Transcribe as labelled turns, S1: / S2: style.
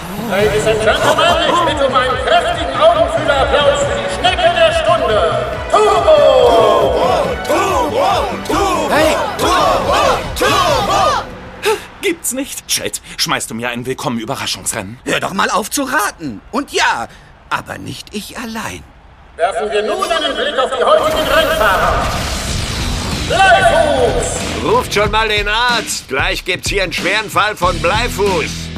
S1: Ladies and Gentlemen, ich bitte um einen kräftigen Augenfühlerapplaus für die Schnecke der Stunde. Turbo!
S2: Hey!
S3: Turbo!
S2: Gibt's nicht. Chet, schmeißt du mir ein Willkommen-Überraschungsrennen?
S3: Hör doch mal auf zu raten. Und ja, aber nicht ich allein.
S1: Werfen wir nun einen Blick auf die heutigen Rennfahrer. Bleifuß!
S4: Ruft schon mal den Arzt. Gleich gibt's hier einen schweren Fall von Bleifuß.